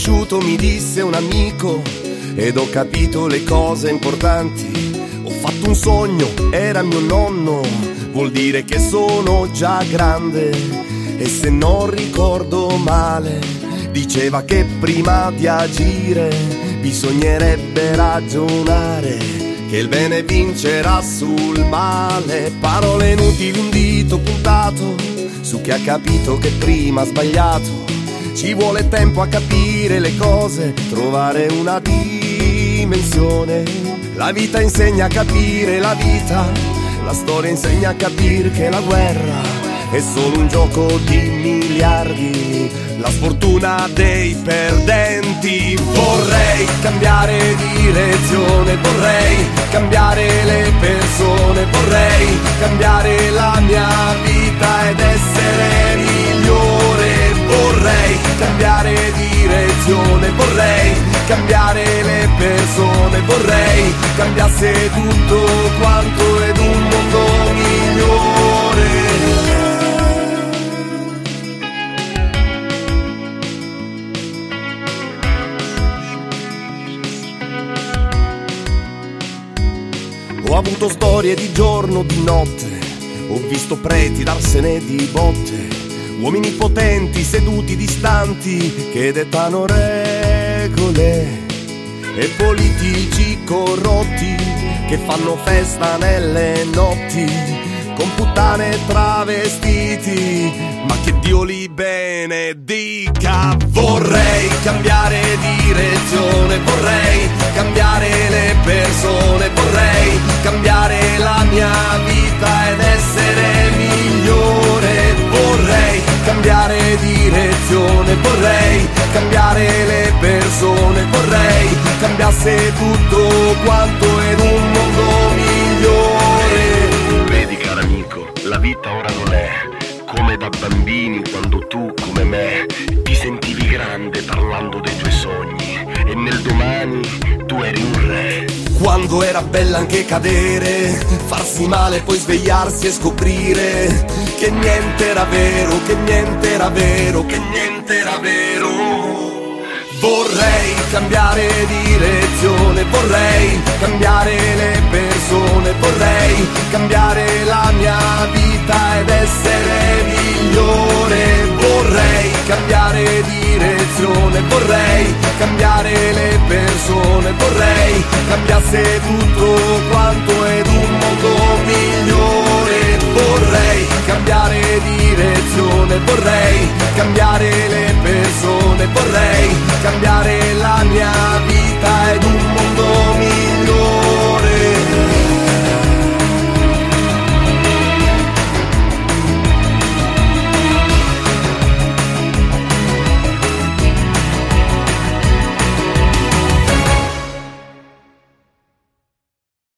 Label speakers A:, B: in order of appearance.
A: cresciuto, mi disse un amico, ed ho capito le cose importanti. Ho fatto un sogno, era mio nonno, vuol dire che sono già grande. E se non ricordo male, diceva che prima di agire bisognerebbe ragionare, che il bene vincerà sul male. Parole inutili, un dito puntato su chi ha capito che prima ha sbagliato. Ci vuole tempo a capire le cose, trovare una dimensione. La vita insegna a capire la vita, la storia insegna a capire che la guerra è solo un gioco di miliardi, la sfortuna dei perdenti. Vorrei cambiare direzione, vorrei cambiare le persone, vorrei cambiare la mia vita ed essere migliore. Vorrei cambiare direzione, vorrei cambiare le persone, vorrei cambiasse tutto quanto ed un mondo migliore. Ho avuto storie di giorno, di notte, ho visto preti darsene di botte, uomini potenti seduti distanti che dettano regole, e politici corrotti che fanno festa nelle notti con puttane travestiti, ma che Dio li benedica. Vorrei cambiare direzione, vorrei cambiare le persone, vorrei cambiare la mia vita ed essere migliore. Vorrei cambiare direzione, vorrei cambiare le persone, vorrei cambiasse tutto quanto ed un mondo migliore.
B: Vedi caro amico, la vita ora non è come da bambini, quando tu come me ti sentivi grande parlando dei tuoi sogni, e nel domani tu eri un re.
A: Quando era bella anche cadere, farsi male poi svegliarsi e scoprire che niente era vero, che niente era vero, che niente era vero. Vorrei cambiare direzione, vorrei cambiare le persone, vorrei cambiare la mia vita ed essere migliore. Vorrei cambiare direzione, vorrei cambiare le persone, vorrei cambiasse tutto quanto ed un mondo migliore. Vorrei cambiare direzione, vorrei cambiare le persone, vorrei cambiare